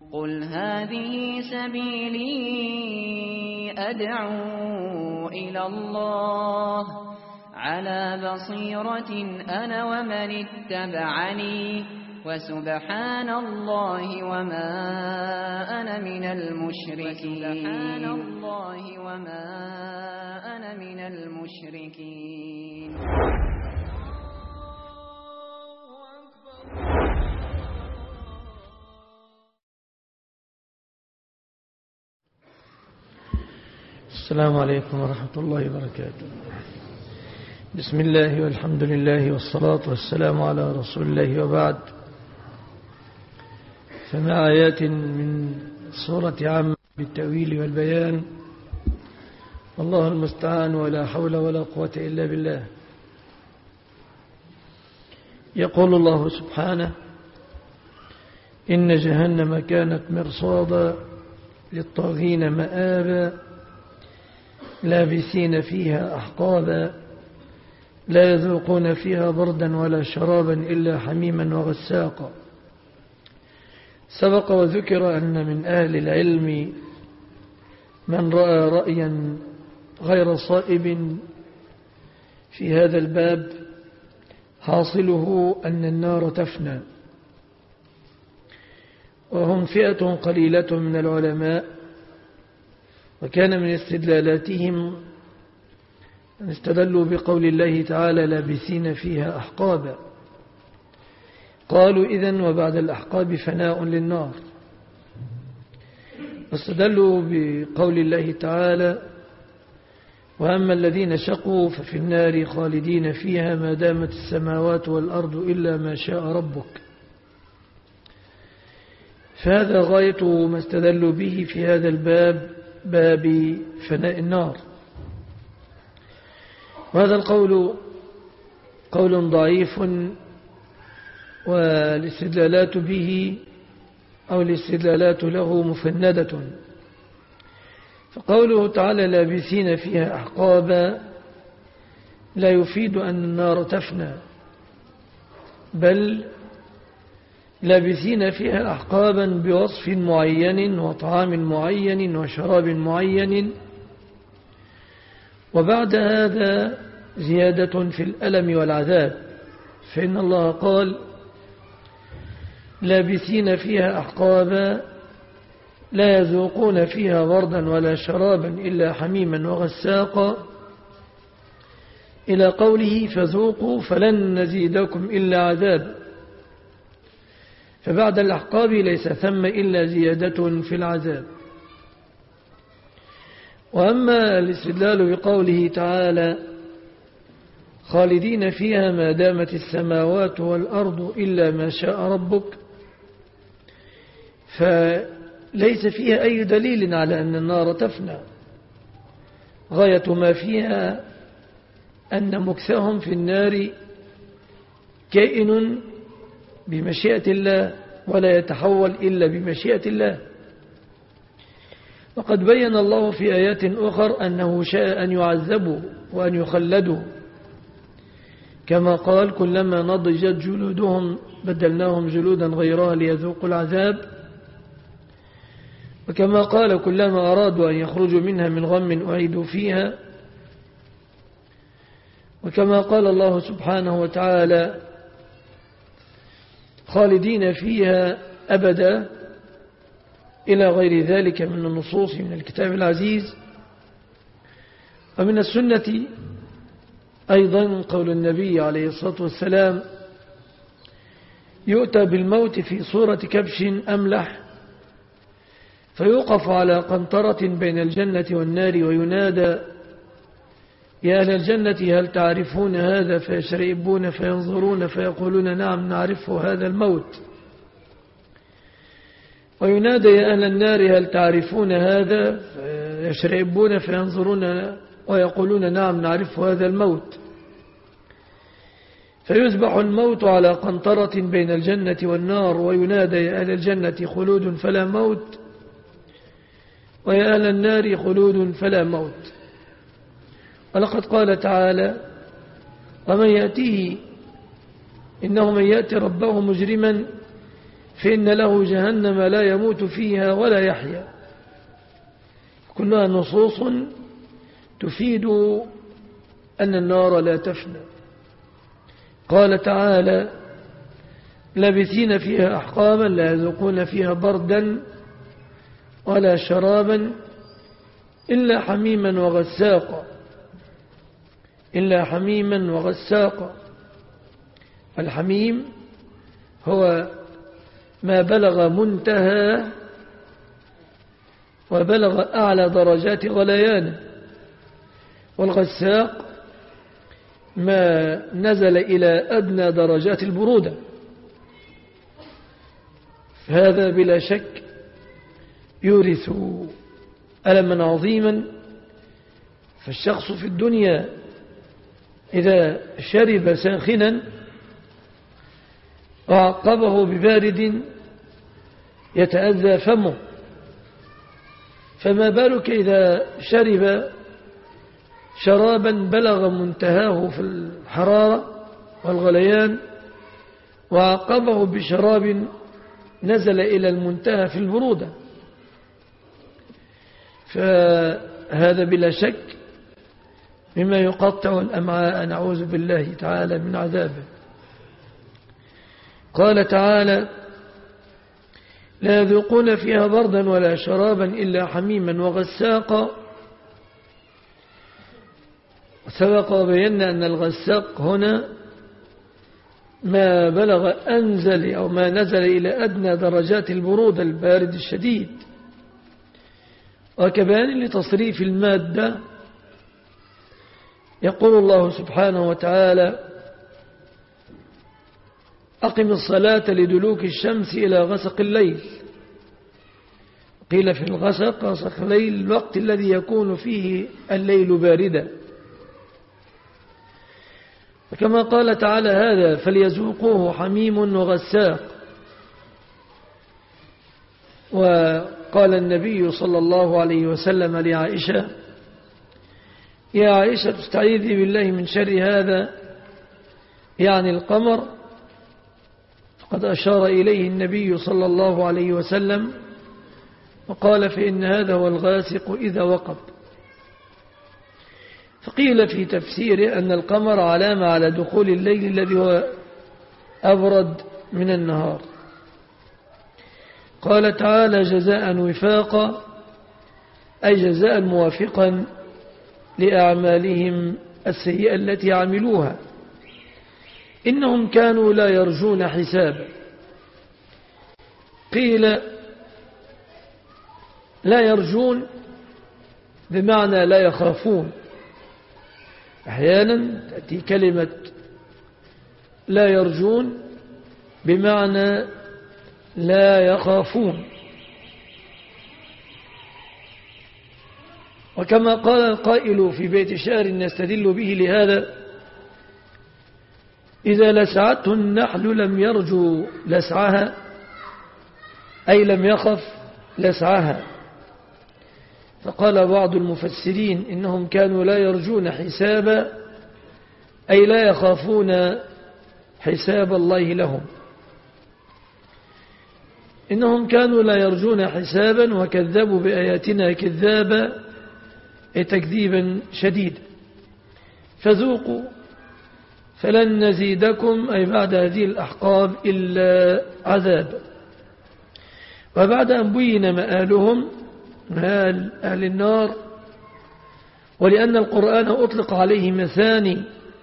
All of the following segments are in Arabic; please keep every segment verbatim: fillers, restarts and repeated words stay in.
قل هذه سبيلي أدعو إلى الله على بصيرة أنا ومن اتبعني وسبحان الله وما أنا من المشركين سبحان الله وما أنا من المشركين. السلام عليكم ورحمة الله وبركاته. بسم الله والحمد لله والصلاة والسلام على رسول الله وبعد. فمع آيات من سورة عامة بالتأويل والبيان، والله المستعان ولا حول ولا قوة إلا بالله. يقول الله سبحانه: إن جهنم كانت مرصادا للطاغين مآبا لابسين فيها أحقابا لا يذوقون فيها بردا ولا شرابا إلا حميما وغساقا. سبق وذكر أن من أهل العلم من رأى رأيا غير صائب في هذا الباب، حاصله أن النار تفنى، وهم فئة قليلة من العلماء. وكان من استدلالاتهم أن استدلوا بقول الله تعالى لابسين فيها أحقابا، قالوا إذن وبعد الأحقاب فناء للنار. واستدلوا بقول الله تعالى وأما الذين شقوا ففي النار خالدين فيها ما دامت السماوات والأرض إلا ما شاء ربك. فهذا غاية ما استدلوا به في هذا الباب، باب فناء النار. وهذا القول قول ضعيف، والاستدلالات به أو الاستدلالات له مفندة. فقوله تعالى لابسين فيها أحقابا لا يفيد أن النار تفنى، بل لابسين فيها أحقابا بوصف معين وطعام معين وشراب معين. وبعد هذا زيادة في الألم والعذاب، فإن الله قال لابسين فيها أحقابا لا يذوقون فيها بردا ولا شرابا إلا حميما وغساقا، إلى قوله فذوقوا فلن نزيدكم إلا عذاب. فبعد الأحقاب ليس ثم إلا زيادة في العذاب. وأما الاستدلال بقوله تعالى خالدين فيها ما دامت السماوات والأرض إلا ما شاء ربك، فليس فيها أي دليل على أن النار تفنى. غاية ما فيها أن مكثهم في النار كائن بمشيئة الله ولا يتحول إلا بمشيئة الله. وقد بين الله في آيات أخر أنه شاء أن يعذبوا وأن يخلدوا، كما قال كلما نضجت جلودهم بدلناهم جلودا غيرها ليذوقوا العذاب، وكما قال كلما أرادوا أن يخرجوا منها من غم أعيدوا فيها، وكما قال الله سبحانه وتعالى خالدين فيها أبدا، إلى غير ذلك من النصوص من الكتاب العزيز. ومن السنة أيضا قول النبي عليه الصلاة والسلام يؤتى بالموت في صورة كبش أملح فيوقف على قنطرة بين الجنة والنار وينادى يا أهل الجنة هل تعرفون هذا؟ فيشرئبون فينظرون فيقولون نعم نعرفه هذا الموت. وينادى يا أهل النار هل تعرفون هذا؟ فيشرئبون فينظرون ويقولون نعم نعرفه هذا الموت. فيذبح الموت على قنطرة بين الجنة والنار وينادى يا أهل الجنة خلود فلا موت ويا أهل النار خلود فلا موت. ولقد قال تعالى ومن يأتيه إنه من يأتي ربه مجرما فإن له جهنم لا يموت فيها ولا يحيا. كلها نصوص تفيد أن النار لا تفنى. قال تعالى لابثين فيها أحقابا لا يذوقون فيها بردا ولا شرابا إلا حميما وغساقا إلا حميما وغساقا. الحميم هو ما بلغ منتهى وبلغ أعلى درجات غليانه، والغساق ما نزل إلى أدنى درجات البرودة. هذا بلا شك يورث ألما عظيما. فالشخص في الدنيا إذا شرب ساخنا وعقبه ببارد يتأذى فمه، فما بالك إذا شرب شرابا بلغ منتهاه في الحرارة والغليان وعقبه بشراب نزل إلى المنتهى في البرودة. فهذا بلا شك مما يقطع الأمعاء، نعوذ بالله تعالى من عذابه. قال تعالى لا يذوقون فيها بردا ولا شرابا إلا حميما وغساقا. سبق وبينا أن الغساق هنا ما بلغ أنزل أو ما نزل إلى أدنى درجات البرودة البارد الشديد. وكبيان لتصريف المادة يقول الله سبحانه وتعالى أقم الصلاة لدلوك الشمس إلى غسق الليل. قيل في الغسق غسق الليل الوقت الذي يكون فيه الليل باردا. وكما قال تعالى هذا فليذوقوه حميم وغساق. وقال النبي صلى الله عليه وسلم لعائشة يا عائشة استعيذي بالله من شر هذا، يعني القمر. فقد أشار إليه النبي صلى الله عليه وسلم وقال فإن هذا هو الغاسق إذا وقب. فقيل في تفسيره أن القمر علامة على دخول الليل الذي هو أبرد من النهار. قال تعالى جزاء وفاقا، أي جزاء موافقا لأعمالهم السيئة التي عملوها. إنهم كانوا لا يرجون حسابا. قيل لا يرجون بمعنى لا يخافون. أحيانا تأتي كلمة لا يرجون بمعنى لا يخافون. وكما قال القائل في بيت شعر يستدل به لهذا إذا لسعته النحل لم يرجو لسعها، أي لم يخف لسعها. فقال بعض المفسرين إنهم كانوا لا يرجون حسابا، أي لا يخافون حساب الله لهم. إنهم كانوا لا يرجون حسابا وكذبوا بآياتنا كذابا، أي تكذيبا شديدا. فذوقوا فلن نزيدكم، أي بعد هذه الأحقاب إلا عذاب. وبعد أن بين مآلهم مآل أهل النار، ولأن القرآن أطلق عليه مثاني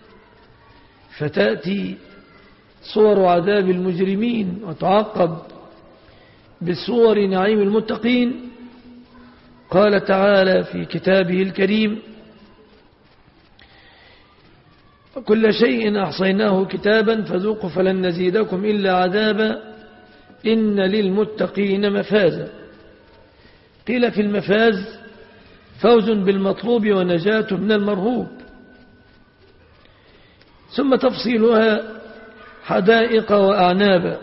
فتأتي صور عذاب المجرمين وتعقب بصور نعيم المتقين. قال تعالى في كتابه الكريم كل شيء أحصيناه كتابا فذوقوا فلن نزيدكم إلا عذابا إن للمتقين مفازا. قيل في المفاز فوز بالمطلوب ونجاة من المرهوب. ثم تفصيلها حدائق وأعنابا.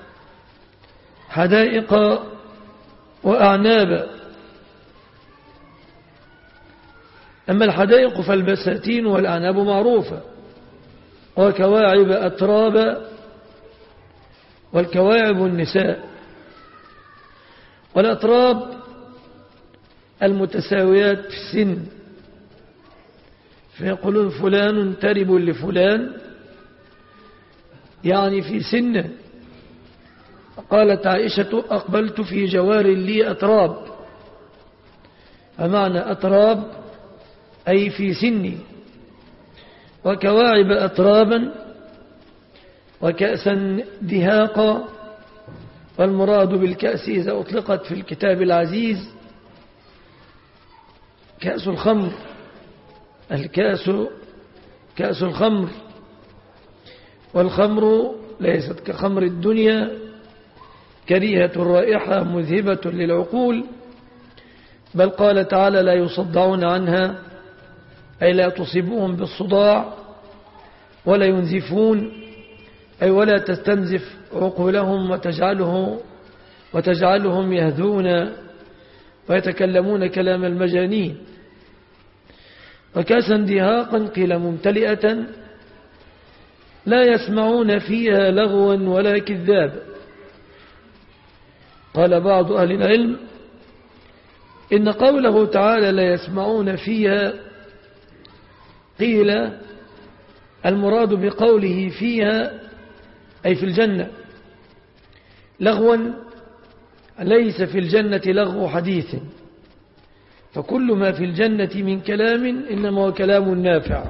حدائق وأعنابا. أما الحدائق فالبساتين والأعناب معروفة، وكواعب أترابا والكواعب النساء، والأطراب المتساويات في السن، فيقولون فلان ترب لفلان يعني في سنه. قالت عائشة أقبلت في جوار لي أتراب، فمعنى أتراب أي في سني. وكواعب أترابا وكأسا دهاقا، والمراد بالكأس إذا أطلقت في الكتاب العزيز كأس الخمر، الكأس كأس الخمر، والخمر ليست كخمر الدنيا كريهة الرائحة مذهبة للعقول، بل قال تعالى لا يصدعون عنها أي لا تصيبهم بالصداع، ولا ينزفون أي ولا تستنزف عقولهم وتجعله وتجعلهم يهذون ويتكلمون كلام المجانين. وكاسا دهاقا قيل ممتلئة لا يسمعون فيها لغوا ولا كذابا. قال بعض أهل العلم إن قوله تعالى لا يسمعون فيها قيل المراد بقوله فيها أي في الجنة، لغوا ليس في الجنة لغو حديث، فكل ما في الجنة من كلام إنما هو كلام نافع،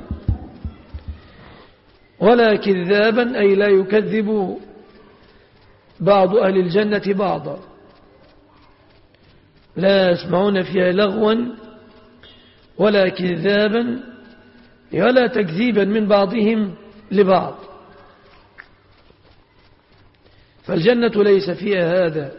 ولا كذابا أي لا يكذب بعض أهل الجنة بعضا. لا يسمعون فيها لغوا ولا كذابا ولا تكذيبا من بعضهم لبعض، فالجنة ليس فيها هذا.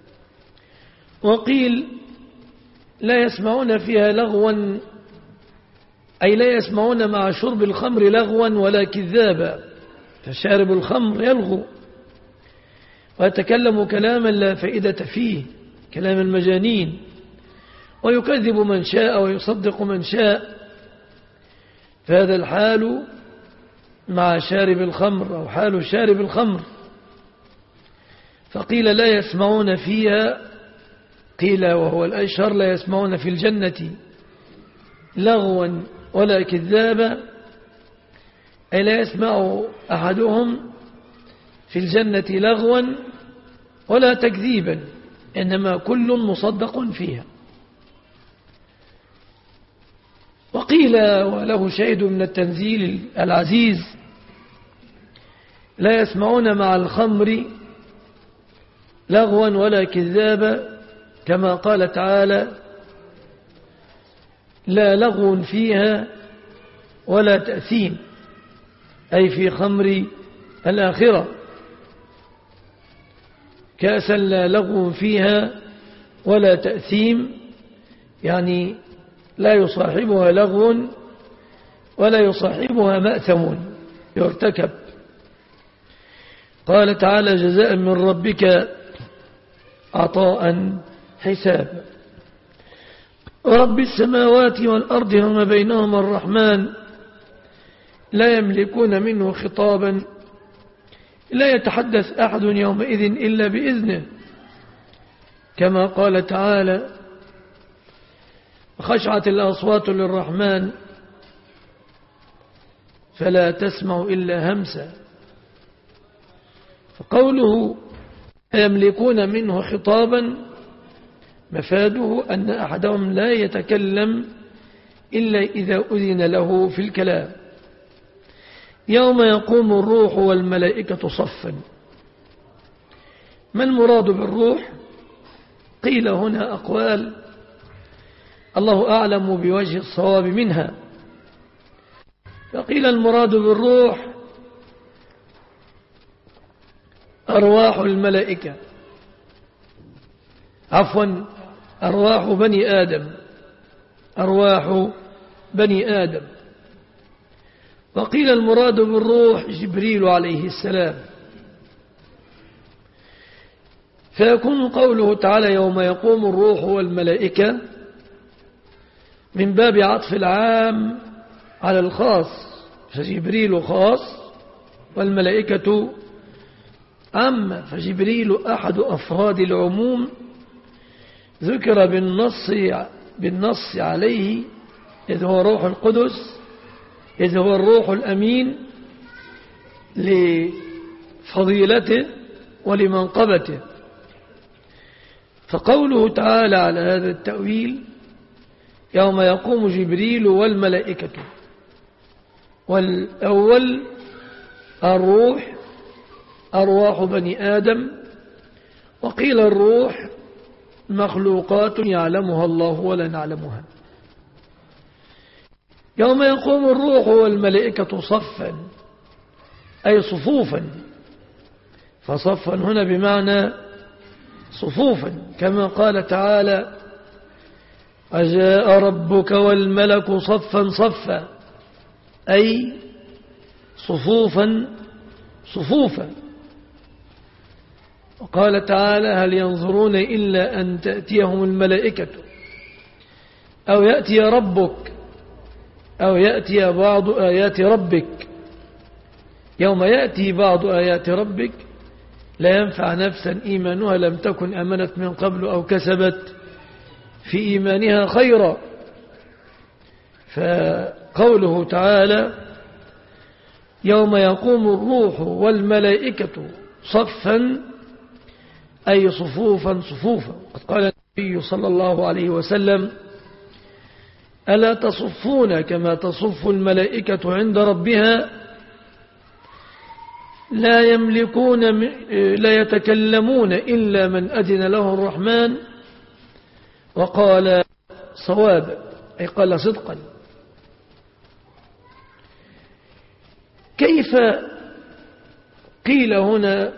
وقيل لا يسمعون فيها لغوا أي لا يسمعون مع شرب الخمر لغوا ولا كذابا، فشارب الخمر يلغو ويتكلم كلاما لا فائدة فيه كلام المجانين، ويكذب من شاء ويصدق من شاء، فهذا الحال مع شارب الخمر أو حال شارب الخمر. فقيل لا يسمعون فيها، قيل وهو الأشهر لا يسمعون في الجنة لغوا ولا كذابا، أي لا يسمع أحدهم في الجنة لغوا ولا تكذيبا، إنما كل مصدق فيها. وقيل وله شيء من التنزيل العزيز لا يسمعون مع الخمر لغوا ولا كذابا، كما قال تعالى لا لغو فيها ولا تأثيم، أي في خمر الآخرة، كأسا لا لغو فيها ولا تأثيم، يعني لا يصاحبها لغو ولا يصاحبها مأثم يرتكب. قال تعالى جزاء من ربك عطاء حسابا. رب السماوات والأرض وما بينهما الرحمن لا يملكون منه خطابا، لا يتحدث أحد يومئذ إلا بإذنه، كما قال تعالى خشعت الأصوات للرحمن فلا تسمع إلا همسا. فقوله يملكون منه خطابا مفاده أن أحدهم لا يتكلم إلا إذا أذن له في الكلام. يوم يقوم الروح والملائكة صفا. ما المراد بالروح؟ قيل هنا أقوال، الله أعلم بوجه الصواب منها. فقيل المراد بالروح أرواح الملائكة، عفوا أرواح بني آدم، أرواح بني آدم. وقيل المراد بالروح جبريل عليه السلام. فيكون قوله تعالى يوم يقوم الروح والملائكة من باب عطف العام على الخاص، فجبريل خاص والملائكة أما فجبريل أحد أفراد العموم ذكر بالنص, بالنص عليه إذ هو روح القدس، إذ هو الروح الأمين لفضيلته ولمنقبته. فقوله تعالى على هذا التأويل يوم يقوم جبريل والملائكة، والأول الروح أرواح بني آدم، وقيل الروح مخلوقات يعلمها الله ولا نعلمها. يوم يقوم الروح والملائكة صفا أي صفوفا، فصفا هنا بمعنى صفوفا، كما قال تعالى أجاء ربك والملك صفا صفا أي صفوفا صفوفا. وقال تعالى هل ينظرون إلا أن تأتيهم الملائكة أو يأتي ربك أو يأتي بعض آيات ربك. يوم يأتي بعض آيات ربك لا ينفع نفسا إيمانها لم تكن أمنت من قبل أو كسبت في إيمانها خيرا. فقوله تعالى يوم يقوم الروح والملائكة صفا أي صفوفا صفوفا. قد قال النبي صلى الله عليه وسلم ألا تصفون كما تصف الملائكة عند ربها لا يملكون لا يتكلمون إلا من أذن له الرحمن وقال صوابا أي قال صدقا. كيف قيل هنا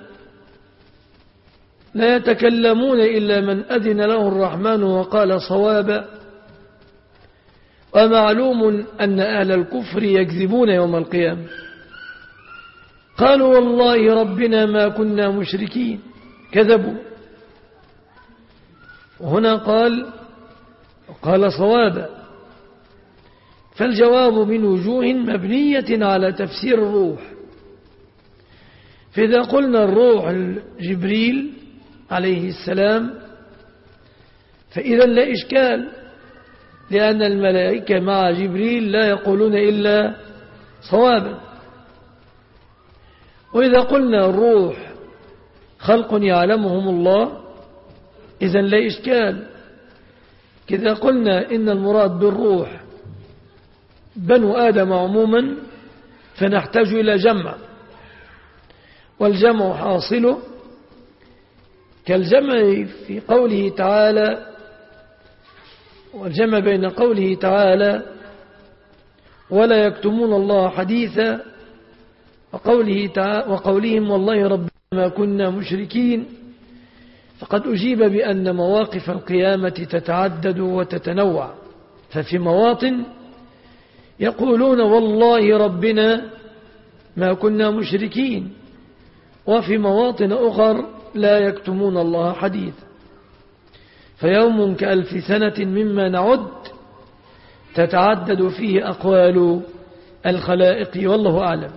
لا يتكلمون إلا من أذن له الرحمن وقال صوابا؟ ومعلوم أن أهل الكفر يكذبون يوم القيامة. قالوا والله ربنا ما كنا مشركين، كذبوا. وهنا قال قال صوابا، فالجواب من وجوه مبنية على تفسير الروح. فإذا قلنا الروح جبريل عليه السلام فإذا لا إشكال، لأن الملائكة مع جبريل لا يقولون إلا صوابا. وإذا قلنا الروح خلق يعلمهم الله إذن لا إشكال. إذا قلنا إن المراد بالروح بنو آدم عموما فنحتاج إلى جمع، والجمع حاصل كالجمع في قوله تعالى، والجمع بين قوله تعالى ولا يكتمون الله حديثا وقوله تعالى وقولهم والله ربنا ما كنا مشركين. فقد أجيب بأن مواقف القيامة تتعدد وتتنوع، ففي مواطن يقولون والله ربنا ما كنا مشركين، وفي مواطن أخر لا يكتمون الله حديثا. فيوم كألف سنة مما نعد تتعدد فيه أقوال الخلائق والله أعلم.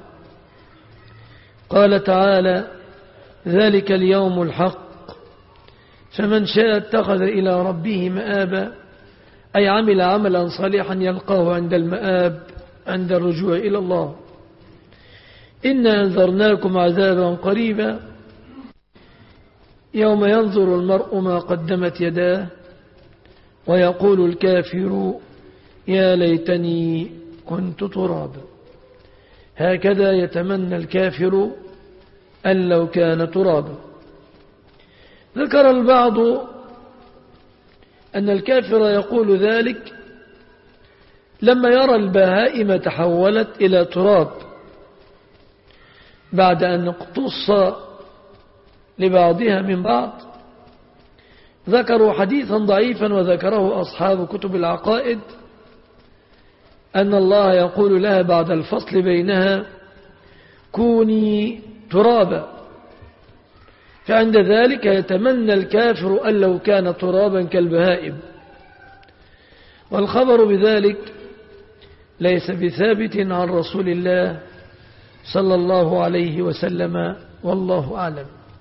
قال تعالى ذلك اليوم الحق فمن شاء اتخذ إلى ربه مآبا، أي عمل عملا صالحا يلقاه عند المآب عند الرجوع إلى الله. إنا أنذرناكم عذابا قريبا يوم ينظر المرء ما قدمت يداه ويقول الكافر يا ليتني كنت ترابا. هكذا يتمنى الكافر أن لو كان ترابا. ذكر البعض أن الكافر يقول ذلك لما يرى البهائم تحولت إلى تراب بعد أن اقتص لبعضها من بعض. ذكروا حديثا ضعيفا وذكره أصحاب كتب العقائد أن الله يقول لها بعد الفصل بينها كوني ترابا، فعند ذلك يتمنى الكافر أن لو كان ترابا كالبهائم. والخبر بذلك ليس بثابت عن رسول الله صلى الله عليه وسلم والله أعلم.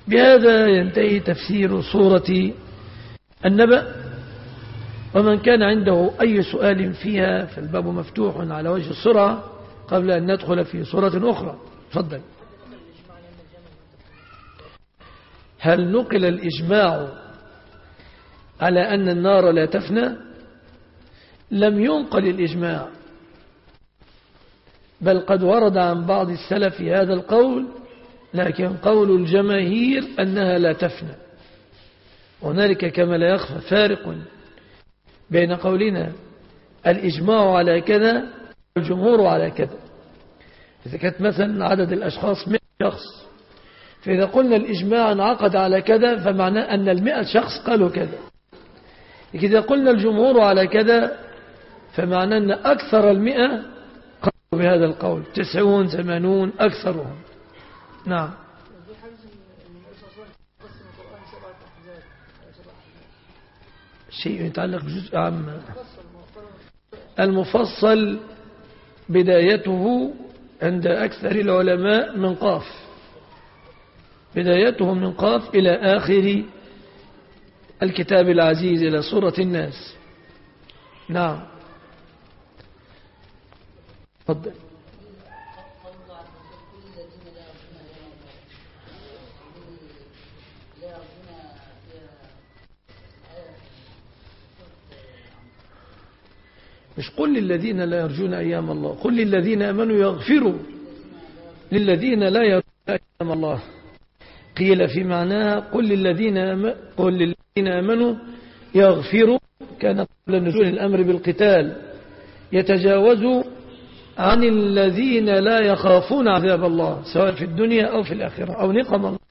بهذا ينتهي تفسير سورة النبأ. ومن كان عنده أي سؤال فيها فالباب مفتوح على وجه السرعة قبل أن ندخل في سورة أخرى. تفضل. هل نقل الإجماع على أن النار لا تفنى؟ لم ينقل الإجماع، بل قد ورد عن بعض السلف هذا القول، لكن قول الجماهير أنها لا تفنى. هنالك كما لا يخفى فارق بين قولنا الإجماع على كذا والجمهور على كذا. إذا كانت مثلا عدد الأشخاص مئة شخص، فإذا قلنا الإجماع انعقد على كذا فمعناه أن المئة شخص قالوا كذا. إذا قلنا الجمهور على كذا فمعناه أن أكثر المئة قالوا بهذا القول، تسعون ثمانون أكثرهم. نعم. شيء يتعلق بجزء عام. المفصل بدايته عند أكثر العلماء من قاف، بدايته من قاف إلى آخر الكتاب العزيز إلى سورة الناس. نعم. تفضل. مش قل للذين لا يرجون أيام الله، قل للذين آمنوا يغفروا للذين لا يرجون أيام الله. قيل في معناها قل للذين آمنوا, قل للذين آمنوا يغفروا، كان قبل نزول الأمر بالقتال، يتجاوزوا عن الذين لا يخافون عذاب الله سواء في الدنيا أو في الآخرة أو نقم الله.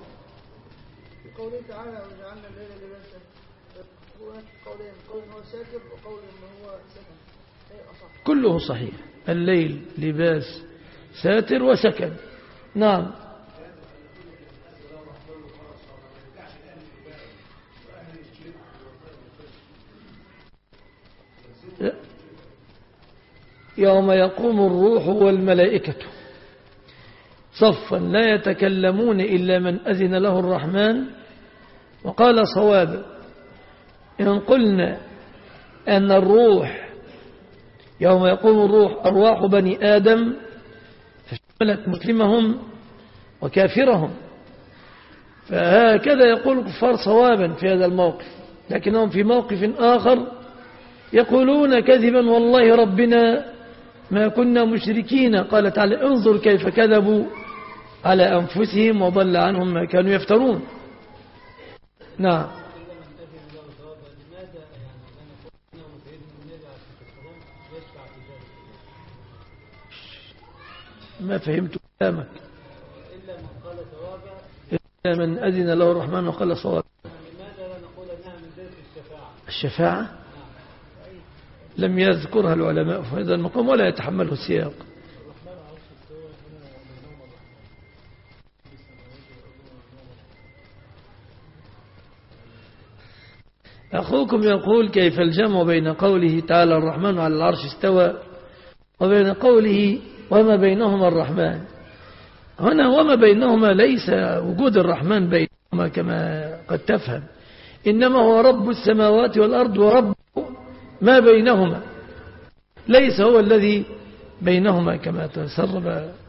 قوله تعالى وجعلنا الليل لباسا، قولين، قول هو ساتر وقول هو سكن، كله صحيح. الليل لباس ساتر وسكن. نعم. يوم يقوم الروح والملائكة صفا لا يتكلمون إلا من أذن له الرحمن وقال صوابا. إن قلنا أن الروح يوم يقوم الروح أرواح بني آدم فشملت مسلمهم وكافرهم، فهكذا يقول الكفار صوابا في هذا الموقف. لكنهم في موقف آخر يقولون كذبا والله ربنا ما كنا مشركين. قال تعالى انظر كيف كذبوا على أنفسهم وضل عنهم ما كانوا يفترون. نعم. ما فهمت كلامك. إلا من أذن له الرحمن وقال صواب. لماذا لا نقول أنها من ذات الشفاعة؟ الشفاعة لم يذكرها العلماء في هذا المقام ولا يتحمله السياق. أخوكم يقول كيف الجمع بين قوله تعالى الرحمن على العرش استوى وبين قوله وما بينهما الرحمن. هنا وما بينهما ليس وجود الرحمن بينهما كما قد تفهم، إنما هو رب السماوات والأرض ورب ما بينهما، ليس هو الذي بينهما كما تسرب